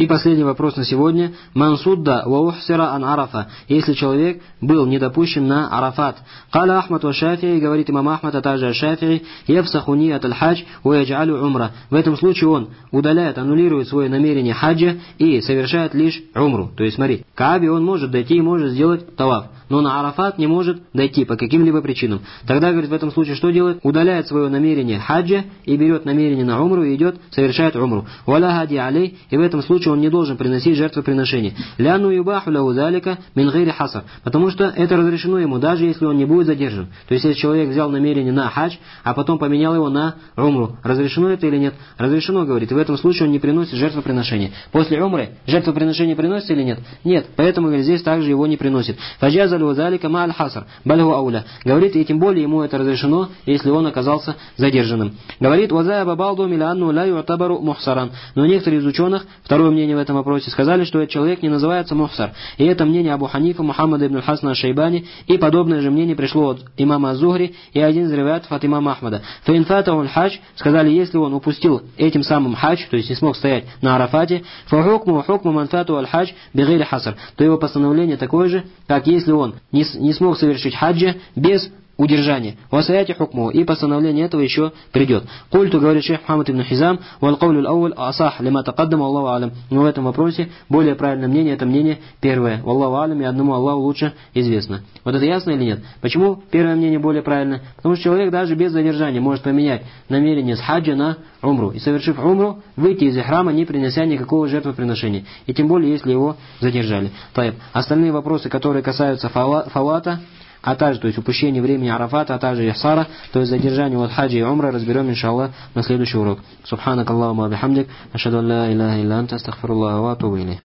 И последний вопрос на сегодня. Мансудда ва ухсира ан арафа. Если человек был не допущен на арафат. Каля Ахмад ва Шафии, говорит имам Ахмад, а также Шафии, яфсаху ният аль-хадж ва яджалю умра. В этом случае он удаляет, аннулирует свое намерение хаджа и совершает лишь умру. То есть смотри, к Каабе он может дойти и может сделать таваф, но на арафат не может дойти по каким-либо причинам. Тогда, говорит, в этом случае что делает? Удаляет свое намерение хаджа и берет намерение на умру и идет, совершает умру. Валя хади алей, и в этом случае он не должен приносить жертвоприношение. Ляну юбаху лаху залика мин гайри хасар. Потому что это разрешено ему, даже если он не будет задержан. То есть, если человек взял намерение на хадж, а потом поменял его на умру, разрешено это или нет? Разрешено, говорит, и в этом случае он не приносит жертвоприношение. После умры жертвоприношение приносится или нет? Нет, поэтому, говорит, здесь также его не приносит. Фаджазалю залика ма аль-хасар, бальгу ауля. Говорит, и тем более ему это разрешено, если он оказался задержанным. Говорит, вазаба балду миланну ла ю'табару мухсаран. Но некоторые из ученых, второе мнение в этом вопросе, сказали, что этот человек не называется мухсар. И это мнение Абу Ханифа, Мухаммада ибн Хасана Шайбани, и подобное же мнение пришло от имама Зухри и один из риваятов от имама Ахмада. Фаинфатау аль-хадж, сказали, если он упустил этим самым хадж, то есть не смог стоять на арафате, фахукму хукму манфату аль-хадж бигайри хасар, то его постановление такое же, как если он не смог совершить хаджа без удержания. Васаяти хукму, и постановление этого еще придет. Культу, говорит шейх Мухаммад ибн Хизам, вал каулю ал-ауаль асах лима тақаддама, Аллаху алям. Но в этом вопросе более правильное мнение, это мнение первое. Аллаху алям, и одному Аллаху лучше известно. Вот это ясно или нет? Почему первое мнение более правильное? Потому что человек даже без задержания может поменять намерение с хаджа на умру. И совершив умру, выйти из ихрама, не принеся никакого жертвоприношения. И тем более, если его задержали. Остальные вопросы, которые касаются фавата, а также, то есть упущение времени арафата, а также ихсара, то есть задержание от хаджи и умра, разберем, иншаллах, на следующий урок. Субханак Аллахума бихамдик, ашхаду ан ла илляха илля анта, астагфируллаха ва атубу илейх.